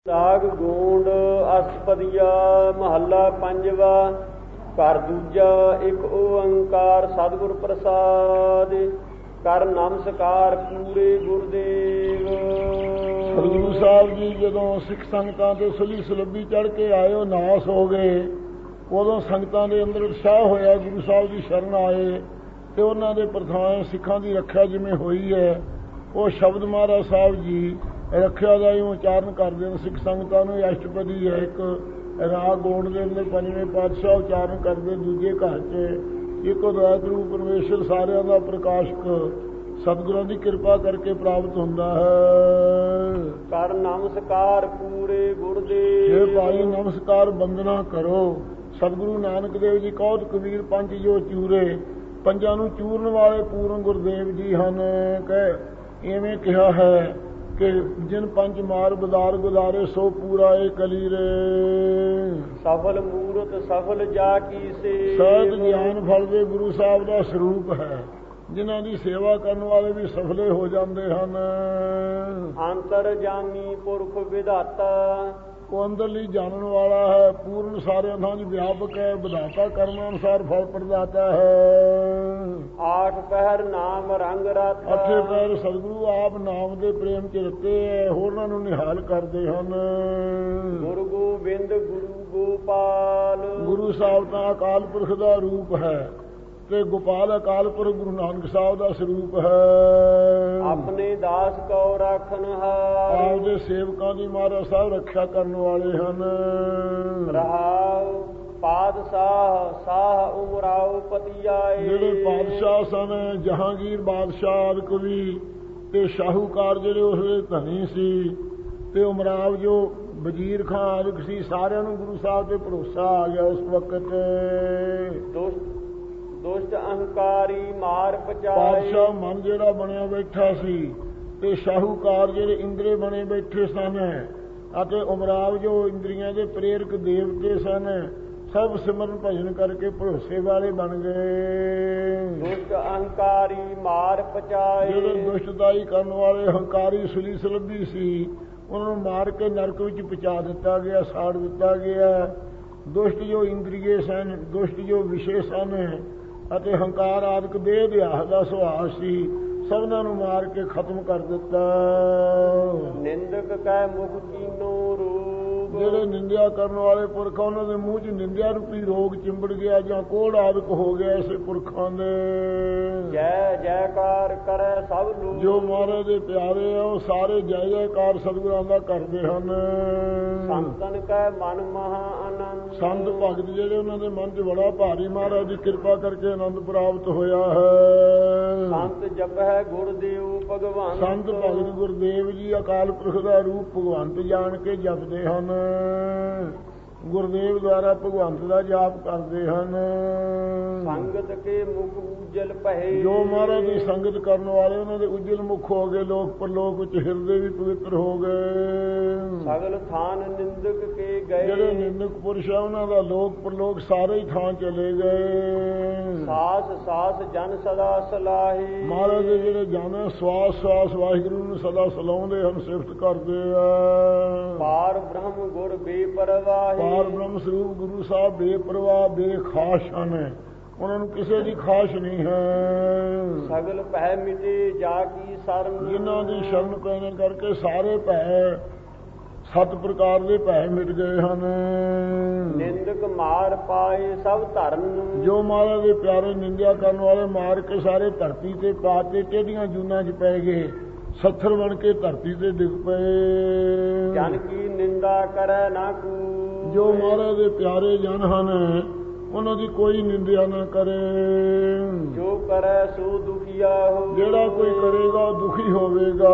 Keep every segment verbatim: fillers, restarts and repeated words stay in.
ਰਾਗ ਗੂੰਡ ਅਸਪਦੀਆ ਮਹੱਲਾ ਪੰਜਵਾ। ਘਰ ਦੂਜਾ ਇੱਕ ਓੰਕਾਰ ਸਤਿਗੁਰ ਪ੍ਰਸਾਦ। ਕਰ ਨਮਸਕਾਰ ਪੂਰੇ ਗੁਰਦੇਵ। ਗੁਰੂ ਸਾਹਿਬ ਜੀ ਜਦੋਂ ਸਿੱਖ ਸੰਗਤਾਂ ਤੇ ਸੁਲੀ ਸੁਲੱਭੀ ਚੜ੍ਹ ਕੇ ਆਇਓ ਨਾਸ ਹੋ ਗਏ, ਉਦੋਂ ਸੰਗਤਾਂ ਦੇ ਅੰਦਰ ਉਤਸ਼ਾਹ ਹੋਇਆ, ਗੁਰੂ ਸਾਹਿਬ ਦੀ ਸ਼ਰਨ ਆਏ ਤੇ ਉਹਨਾਂ ਦੇ ਪ੍ਰਧਾਨ ਸਿੱਖਾਂ ਦੀ ਰੱਖਿਆ ਜਿਵੇਂ ਹੋਈ ਹੈ, ਉਹ ਸ਼ਬਦ ਮਹਾਰਾਜ ਸਾਹਿਬ ਜੀ ਰੱਖਿਆ ਦਾ ਹੀ ਉਚਾਰਨ ਕਰਦੇ ਨੇ। ਸਿੱਖ ਸੰਗਤਾਂ ਨੂੰ ਅਸ਼ਟਪਦੀ ਹੈ, ਇੱਕ ਰਾਗ ਗੋਂਡ ਦੇ ਅੰਦਰ ਪੰਜਵੇਂ ਪਾਤਸ਼ਾਹ ਉਚਾਰਨ ਕਰਦੇ, ਦੂਜੇ ਘਰ 'ਚ ਇੱਕ ਅਦਵੈਤ ਰੂਪ ਪਰਮੇਸ਼ਰ ਸਾਰਿਆਂ ਦਾ ਪ੍ਰਕਾਸ਼ਕ ਸਤਿਗੁਰਾਂ ਦੀ ਕਿਰਪਾ ਕਰਕੇ ਪ੍ਰਾਪਤ ਹੁੰਦਾ ਹੈ। ਕਰ ਨਮਸਕਾਰ ਪੂਰੇ ਗੁਰਦੇਵ। ਜੇ ਭਾਈ ਨਮਸਕਾਰ ਬੰਦਨਾ ਕਰੋ। ਸਤਿਗੁਰੂ ਨਾਨਕ ਦੇਵ ਜੀ ਕਹਤ ਕਬੀਰ ਪੰਜ ਜੋ ਚੂਰੇ, ਪੰਜਾਂ ਨੂੰ ਚੂਰਨ ਵਾਲੇ ਪੂਰਨ ਗੁਰਦੇਵ ਜੀ ਹਨ। ਕਹਿ ਇਵੇਂ ਕਿਹਾ ਹੈ ਕਿ ਜਿਨ ਪੰਜ ਮਾਰ ਬਦਾਰ ਗੁਦਾਰੇ ਸੋ ਪੂਰਾ ਏ ਕਲੀਰੇ। ਸਫਲ ਮੂਰਤ ਸਫਲ ਜਾ ਕੀ ਸੇ। ਸਹਿਜ ਗਿਆਨ ਫਲ ਦੇ ਗੁਰੂ ਸਾਹਿਬ ਦਾ ਸਰੂਪ ਹੈ, ਜਿਨ੍ਹਾਂ ਦੀ ਸੇਵਾ ਕਰਨ ਵਾਲੇ ਵੀ ਸਫਲੇ ਹੋ ਜਾਂਦੇ ਹਨ। ਅੰਤਰ ਜਾਮੀ ਪੁਰਖ ਵਿਧਾਤਾ, ਉਹ ਅੰਦਰਲੀ ਜਾਣਨ ਵਾਲਾ ਹੈ, ਪੂਰਨ ਸਾਰਿਆਂ ਥਾਂ 'ਚ ਵਿਆਪਕ ਹੈ, ਵਿਧਾਤਾ ਕਰਮ ਅਨੁਸਾਰ ਫਲ ਪ੍ਰਦਾਤਾ ਹੈ। ਆਠ ਪਹਿਰ ਨਾਮ ਰੰਗ ਰਤ, ਅੱਠੇ ਪਹਿਰ ਸਤਿਗੁਰੂ ਆਪ ਨਾਮ ਦੇ ਪ੍ਰੇਮ 'ਚ ਰਤੇ ਹੈ, ਹੋਰਨਾਂ ਨੂੰ ਨਿਹਾਲ ਕਰਦੇ ਹਨ। ਗੁਰੂ ਗੋਬਿੰਦ ਗੁਰੂ ਗੋਪਾਲ, ਗੁਰੂ ਸਾਹਿਬ ਤਾਂ ਅਕਾਲ ਪੁਰਖ ਦਾ ਰੂਪ ਹੈ ਤੇ ਗੋਪਾਲ ਅਕਾਲ ਪੁਰਖ ਗੁਰੂ ਨਾਨਕ ਸਾਹਿਬ ਦਾ ਸਰੂਪ ਹੈ। ਆਪਣੇ ਦਾਸ ਕੋ ਰਾਖਣ ਹਾਰ, ਆਪਦੇ ਸੇਵਕਾਂ ਦੀ ਮਹਾਰਾਜ ਸਾਹਿਬ ਰੱਖਿਆ ਕਰਨ ਵਾਲੇ ਹਨ। ਰਹਾਉ ਪਾਤਸ਼ਾਹ ਸਾਹ ਉਮਰਾਉ ਪਤੀ ਆਏ, ਜਿਹੜੇ ਪਾਤਸ਼ਾਹ ਸਨ ਜਹਾਂਗੀਰ ਬਾਦਸ਼ਾਹ ਆਦਿ ਕਵੀ ਤੇ ਸ਼ਾਹੂਕਾਰ ਜਿਹੜੇ ਉਸਦੇ ਧਨੀ ਸੀ, ਤੇ ਉਮਰਾਵ ਜੋ ਵਜ਼ੀਰ ਖਾਂ ਆਦਿਕ ਸੀ, ਸਾਰਿਆਂ ਨੂੰ ਗੁਰੂ ਸਾਹਿਬ ਤੇ ਭਰੋਸਾ ਆ ਗਿਆ ਉਸ ਵਕਤ। ਦੁਸ਼ਟ ਅਹੰਕਾਰੀ ਮਾਰ ਪਚਾਏ, ਪਾਤਸ਼ਾਹ ਮਨ ਜਿਹੜਾ ਬਣਿਆ ਬੈਠਾ ਸੀ ਤੇ ਸ਼ਾਹੂਕਾਰ ਜਿਹੜੇ ਇੰਦਰੇ ਬਣੇ ਬੈਠੇ ਸਨ, ਅਤੇ ਉਮਰਾਵ ਜੋ ਇੰਦਰੀਆਂ ਦੇ ਪ੍ਰੇਰਕ ਦੇਵਤੇ ਸਨ, ਸਭ ਸਿਮਰਨ ਭਜਨ ਕਰਕੇ ਭਰੋਸੇ ਵਾਲੇ ਬਣ ਗਏ। ਦੁਸ਼ਟ ਅਹੰਕਾਰੀ ਮਾਰ ਪਚਾਏ, ਜਿਹੜੇ ਦੁਸ਼ਟਦਾਈ ਕਰਨ ਵਾਲੇ ਹੰਕਾਰੀ ਸੁਲੀ ਸੁਲੱਭੀ ਸੀ, ਉਹਨਾਂ ਨੂੰ ਮਾਰ ਕੇ ਨਰਕ ਵਿੱਚ ਪਹੁੰਚਾ ਦਿੱਤਾ ਗਿਆ, ਸਾੜ ਦਿੱਤਾ ਗਿਆ। ਦੁਸ਼ਟ ਜੋ ਇੰਦਰੀਏ ਸਨ, ਦੁਸ਼ਟ ਜੋ ਵਿਸ਼ੇ ਸਨ, ਅਤੇ ਹੰਕਾਰ ਆਦਿਕ ਦੇਹ ਦਿਆਹ ਦਾ ਸੁਭਾਅ ਸੀ, ਸਭਨਾਂ ਨੂੰ ਮਾਰ ਕੇ ਖਤਮ ਕਰ ਦਿੱਤਾ। ਨਿੰਦਕ ਕੈ ਮੁਖ ਕੀਨੋ ਰੂਪ, ਜਿਹੜੇ ਨਿੰਦਿਆ ਕਰਨ ਵਾਲੇ ਪੁਰਖ, ਉਹਨਾਂ ਦੇ ਮੂੰਹ 'ਚ ਨਿੰਦਿਆ ਰੂਪੀ ਰੋਗ ਚਿੰਬੜ ਗਿਆ ਜਾਂ ਕੋੜ ਆਦਿਕ ਹੋ ਗਿਆ ਐਸੇ ਪੁਰਖਾਂ ਦੇ। ਜੈ ਜੈਕਾਰ ਕਰੈ ਸਭ ਲੋਕ, ਜੋ ਮਹਾਰਾਜ ਦੇ ਪਿਆਰੇ ਆ ਉਹ ਸਾਰੇ ਜੈ ਜੈਕਾਰ ਸਤਿਗੁਰਾਂ ਦਾ ਕਰਦੇ ਹਨ। ਸੰਤਨ ਕੈ ਮਨ ਮਹਾ ਆਨੰਦ, ਸੰਤ ਭਗਤ ਜਿਹੜੇ ਉਹਨਾਂ ਦੇ ਮਨ 'ਚ ਬੜਾ ਭਾਰੀ ਮਹਾਰਾਜ ਦੀ ਕਿਰਪਾ ਕਰਕੇ ਆਨੰਦ ਪ੍ਰਾਪਤ ਹੋਇਆ ਹੈ। ਸੰਤ ਜਪੈ ਗੁਰਦੇਵ ਭਗਵਾਨ, ਸੰਤ ਭਗਤ ਗੁਰਦੇਵ ਜੀ ਅਕਾਲ ਪੁਰਖ ਦਾ ਰੂਪ ਭਗਵੰਤ ਜਾਣ ਕੇ ਜਪਦੇ ਹਨ, ਗੁਰਦੇਵ ਦੁਆਰਾ ਭਗਵੰਤ ਦਾ ਜਾਪ ਕਰਦੇ ਹਨ। ਸੰਗਤ ਕੇ ਮੁਖ ਉਜਲ ਪਹਿ, ਜੋ ਮਹਾਰਾਜ ਦੀ ਸੰਗਤ ਕਰਨ ਵਾਲੇ ਉਹਨਾਂ ਦੇ ਉਜਲ ਮੁਖ ਹੋ ਗਏ, ਲੋਕ ਪਰਲੋਕ ਵਿੱਚ ਹਿਰਦੇ ਵੀ ਪਵਿੱਤਰ ਹੋ ਗਏ। ਸਗਲ ਥਾਨ ਨਿੰਦਕ ਕੇ ਗਏ, ਜਿਹੜੇ ਨਿੰਦਕ ਪੁਰਸ਼ ਆ ਉਹਨਾਂ ਦਾ ਲੋਕ ਪਰਲੋਕ ਸਾਰੇ ਹੀ ਥਾਂ ਚਲੇ ਗਏ। ਸਾਸ ਸਾਸ ਜਨ ਸਦਾ ਸਲਾਹੀ, ਮਹਾਰਾਜ ਦੇ ਜਿਹੜੇ ਜਨ ਸਵਾਸ ਸਵਾਸ ਵਾਹਿਗੁਰੂ ਨੂੰ ਸਦਾ ਸਲਾਉਂਦੇ ਹਨ, ਸਿਫਤ ਕਰਦੇ ਆ। ਪਾਰ ਬ੍ਰਹਮ ਗੁਰ ਬੇਪਰਵਾਹੀ, ਪਾਰ ਬ੍ਰਹਮ ਸਰੂਪ ਗੁਰੂ ਸਾਹਿਬ ਬੇਪਰਵਾਹ ਬੇਖਾਸ ਹਨ, ਉਹਨਾਂ ਨੂੰ ਕਿਸੇ ਦੀ ਖਾਸ਼ ਨਹੀਂ ਹੈ। ਸਗਲ ਭੈ ਮਿਟੇ ਜਾ ਕੀ ਸਰਨ, ਜਿਨ੍ਹਾਂ ਦੀ ਸ਼ਰਨ ਪੈਣ ਕਰਕੇ ਸਾਰੇ ਭੈ ਸੱਤ ਪ੍ਰਕਾਰ ਦੇ ਭੈ ਮਿਟ ਗਏ ਹਨ। ਨਿੰਦਕ ਮਾਰ ਪਾਏ ਸਭ ਧਰਨ, ਜੋ ਮਹਾਰਾਜ ਦੇ ਪਿਆਰੇ ਨਿੰਦਿਆ ਕਰਨ ਵਾਲੇ ਮਾਰ ਕੇ ਸਾਰੇ ਧਰਤੀ ਤੇ ਪਾ ਕੇ ਟੇਢੀਆਂ ਜੂਨਾਂ 'ਚ ਪੈ ਗਏ, ਸੱਥਰ ਬਣ ਕੇ ਧਰਤੀ ਤੇ ਡਿੱਗ ਪਏ। ਜਨ ਕੀ ਨਿੰਦਾ ਕਰੈ ਨਾ ਕੂ, ਜੋ ਮਹਾਰਾਜ ਦੇ ਪਿਆਰੇ ਜਨ ਹਨ ਉਹਨਾਂ ਦੀ ਕੋਈ ਨਿੰਦਿਆ ਨਾ ਕਰੇ। ਜੋ ਕਰੈ ਸੋ ਦੁਖੀਆ ਹੋ, ਜਿਹੜਾ ਕੋਈ ਕਰੇਗਾ ਦੁਖੀ ਹੋਵੇਗਾ।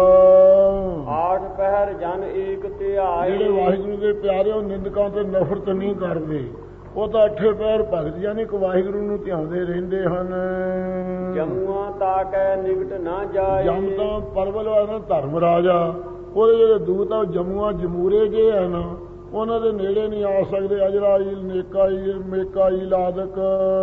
ਆਠ ਪਹਿਰ ਜਨ ਏਕ ਧਿਆਏ, ਜਿਹੜੇ ਵਾਹਿਗੁਰੂ ਦੇ ਪਿਆਰੇ ਉਹ ਨਿੰਦਕਾਂ ਤੇ ਨਫ਼ਰਤ ਨਹੀਂ ਕਰਦੇ, ਉਹ ਤਾਂ ਅੱਠੇ ਪਹਿਰ ਭਗਤ ਯਾਨੀ ਕਿ ਵਾਹਿਗੁਰੂ ਨੂੰ ਧਿਆਉਂਦੇ ਰਹਿੰਦੇ ਹਨ। ਜਮੂਆਂ ਤਾਕੈ ਨਿਕਟ ਨਾ ਜਾਏ, ਜਮ ਤਾਂ ਪਰਵਲ ਵਾਲਾ ਧਰਮ ਰਾਜਾ, ਉਹਦੇ ਜਿਹੜੇ ਦੂਤ ਆ ਜਮੂਆਂ ਜਮੂਰੇ ਜੇ ਹੈ ਨਾ, ਉਹਨਾਂ ਦੇ ਨੇੜੇ ਨਹੀਂ ਆ ਸਕਦੇ। ਅਜਰਾਈਲ ਨੇਕਾਈਲ ਮੇਕਾਈਲ ਆਦਿਕ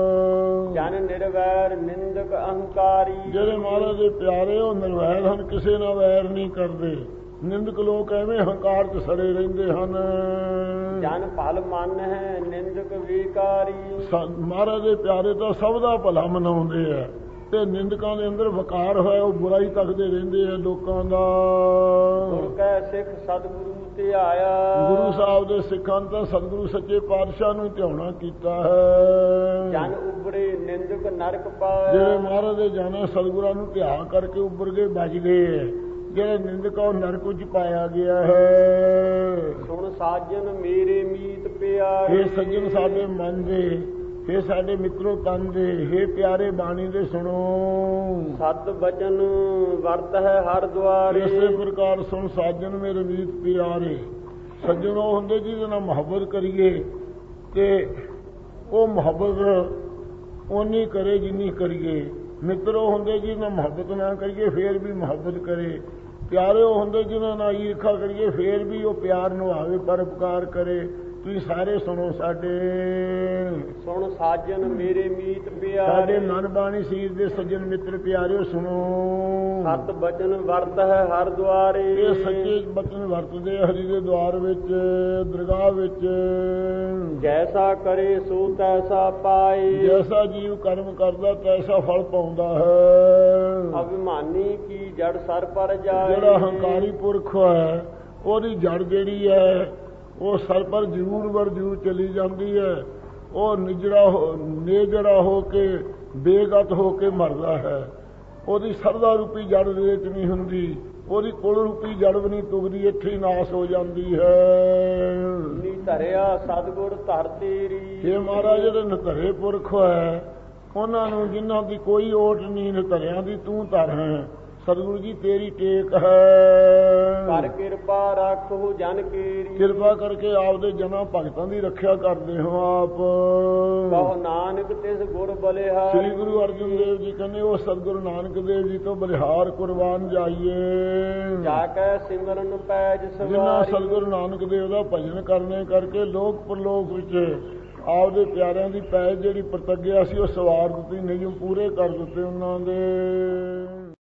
ਜਨ ਨਿਰਵੈਰ ਨਿੰਦਕ ਅਹੰਕਾਰੀ, ਜਿਹੜੇ ਮਹਾਰਾਜ ਦੇ ਪਿਆਰੇ ਉਹ ਨਿਰਵੈਰ ਹਨ, ਕਿਸੇ ਨਾਲ ਵੈਰ ਨਹੀਂ ਕਰਦੇ। ਨਿੰਦਕ ਲੋਕ ਐਵੇਂ ਹੰਕਾਰ 'ਚ ਸੜੇ ਰਹਿੰਦੇ ਹਨ। ਜਨ ਭਲ ਮਨ ਹੈ ਨਿੰਦਕ ਵਿਕਾਰੀ। ਮਹਾਰਾਜ ਦੇ ਪਿਆਰੇ ਤਾਂ ਸਭ ਦਾ ਭਲਾ ਮਨਾਉਂਦੇ ਆ, ਤੇ ਨਿੰਦਕਾਂ ਦੇ ਅੰਦਰ ਵਕਾਰ ਹੋਇਆ ਉਹ ਬੁਰਾਈ ਤੱਕਦੇ ਰਹਿੰਦੇ ਆ ਲੋਕਾਂ ਦਾ। ਗੁਰ ਕੈ ਸਿੱਖ ਸਤਿਗੁਰੂ ਤੇ ਆਇਆ। ਗੁਰੂ ਸਾਹਿਬ ਦੇ ਸਿੱਖਾਂ ਤਾਂ ਸਤਿਗੁਰੂ ਸੱਚੇ ਪਾਤਸ਼ਾਹ ਨੂੰ ਧਿਆਉਣਾ ਕੀਤਾ ਹੈ। ਜਨ ਉਬਰੇ ਨਿੰਦਕ ਨਰਕ ਪਾਇਆ। ਜਿਹੜੇ ਮਹਾਰਾਜ ਦੇ ਜਾਣਾ ਸਤਿਗੁਰਾਂ ਨੂੰ ਧਿਆਨ ਕਰਕੇ ਉੱਭਰ ਗਏ, ਬਚ ਗਏ। ਜਿਹੜੇ ਨਿੰਦਕ ਉਹ ਨਰਕ ਵਿੱਚ ਪਾਇਆ ਗਿਆ ਹੈ। ਸੁਣ ਸਾਜਨ ਮੇਰੇ ਮੀਤ ਪਿਆਰੇ। ਇਹ ਸੱਜਣ ਸਾਡੇ ਮਨ ਦੇ, ਇਹ ਸਾਡੇ ਮਿੱਤਰੋ ਤਨ ਦੇ, ਇਹ ਪਿਆਰੇ ਬਾਣੀ ਦੇ ਸੁਣੋ। ਸਤ ਬਚਨ ਵਰਤ ਹੈ ਹਰ ਦੁਆਰੇ। ਇਸੇ ਪ੍ਰਕਾਰ ਸੁਣ ਸਾਜਨ ਮੇਰੇ ਮੀਤ ਪਿਆਰੇ। ਸੱਜਣ ਉਹ ਹੁੰਦੇ ਜਿਹਦੇ ਨਾਲ ਮੁਹੱਬਤ ਕਰੀਏ ਤੇ ਉਹ ਮੁਹੱਬਤ ਓਨੀ ਕਰੇ ਜਿੰਨੀ ਕਰੀਏ। ਮਿੱਤਰ ਉਹ ਹੁੰਦੇ ਜਿਹਦੇ ਨਾਲ ਮੁਹੱਬਤ ਨਾ ਕਰੀਏ ਫੇਰ ਵੀ ਮੁਹੱਬਤ ਕਰੇ। ਪਿਆਰੇ ਉਹ ਹੁੰਦੇ ਜਿਹਨਾਂ ਨਾਲ ਈਰਖਾ ਕਰੀਏ ਫੇਰ ਵੀ ਉਹ ਪਿਆਰ ਨਿਭਾਵੇ, ਪਰਉਪਕਾਰ ਕਰੇ। ਤੁਸੀਂ ਸਾਰੇ ਸੁਣੋ ਸਾਡੇ। ਸੁਣ ਸਾਜਨ ਮੇਰੇ ਮੀਤ ਪਿਆਰੇ। ਸਾਡੇ ਮਨ ਬਾਣੀ ਸੀਰ ਦੇ ਸੱਜਣ ਮਿੱਤਰ ਪਿਆਰਿਓ ਸੁਣੋ। ਸਤ ਬਚਨ ਵਰਤ ਹੈ ਹਰ ਦੁਆਰੇ। ਇਹ ਸੱਚੇ ਬਚਨ ਵਰਤਦੇ ਹਰੀ ਦੇ ਦੁਆਰ ਵਿੱਚ, ਦਰਗਾਹ ਵਿੱਚ। ਜੈਸਾ ਕਰੇ ਸੋ ਤੈਸਾ ਪਾਏ। ਜੈਸਾ ਜੀਵ ਕਰਮ ਕਰਦਾ ਤੈਸਾ ਫਲ ਪਾਉਂਦਾ ਹੈ। ਅਭਿਮਾਨੀ ਕੀ ਜੜ ਸਰ ਪਰ ਜਾਏ। ਜਿਹੜਾ ਹੰਕਾਰੀ ਪੁਰਖ ਹੈ ਉਹਦੀ ਜੜ ਜਿਹੜੀ ਹੈ ਉਹ ਸਰ ਪਰ ਜ਼ਰੂਰ ਵਰ ਜ਼ਰੂਰ ਚਲੀ ਜਾਂਦੀ ਹੈ। ਉਹ ਨਿਜੜਾ ਹੋ ਨੇਜੜਾ ਹੋ ਕੇ ਬੇਗਤ ਹੋ ਕੇ ਮਰਦਾ ਹੈ। ਉਹਦੀ ਸਰਦਾ ਰੂਪੀ ਜੜ ਰੇਤ ਨਹੀਂ ਹੁੰਦੀ, ਉਹਦੀ ਕੁਲ ਰੂਪੀ ਜੜ ਵੀ ਨਹੀਂ ਤੁਗਦੀ, ਇੱਥੇ ਹੀ ਨਾਸ ਹੋ ਜਾਂਦੀ ਹੈ। ਨੀ ਧਰਿਆ ਸਤਿਗੁਰ ਧਰ ਤੇਰੀ। ਇਹ ਮਹਾਰਾਜ ਜਿਹੜੇ ਨਧਰੇ ਪੁਰਖ ਹੈ ਉਹਨਾਂ ਨੂੰ ਜਿਨ੍ਹਾਂ ਦੀ ਕੋਈ ਓਟ ਨਹੀਂ, ਨਧਰਿਆਂ ਦੀ ਤੂੰ ਧਰ ਹੈ। ਸਤਿਗੁਰੂ ਜੀ ਤੇਰੀ ਟੇਕ ਹੈ। ਕਰ ਕਿਰਪਾ ਰੱਖੋ ਜਨ ਕੇਰੀ। ਕਿਰਪਾ ਕਰਕੇ ਆਪਦੇ ਜਨਾਂ ਭਗਤਾਂ ਦੀ ਰੱਖਿਆ ਕਰਦੇ ਹੋ ਆਪ। ਕਹੋ ਨਾਨਕ ਤਿਸ ਗੁਰ ਬਲਿਹਾਰ। ਸ੍ਰੀ ਗੁਰੂ ਅਰਜਨ ਦੇਵ ਜੀ ਕਹਿੰਦੇ ਉਹ ਸਤਿਗੁਰੂ ਨਾਨਕ ਦੇਵ ਜੀ ਤੋਂ ਬਲਿਹਾਰ ਕੁਰਬਾਨ ਜਾਈਏ। ਜਾ ਕੇ ਸਿਮਰਨ ਪੈਜ ਸਵਾਰੀ। ਜਿਨ੍ਹਾਂ ਸਤਿਗੁਰੂ ਨਾਨਕ ਦੇਵ ਦਾ ਭਜਨ ਕਰਨੇ ਕਰਕੇ ਲੋਕ ਪਰਲੋਕ ਵਿੱਚ ਆਪਦੇ ਪਿਆਰਿਆਂ ਦੀ ਪੈਜ ਜਿਹੜੀ ਪ੍ਰਤੱਗਿਆ ਸੀ ਉਹ ਸਵਾਰ ਦਿੱਤੀ, ਨਿਯਮ ਪੂਰੇ ਕਰ ਦਿੱਤੇ ਉਹਨਾਂ ਦੇ।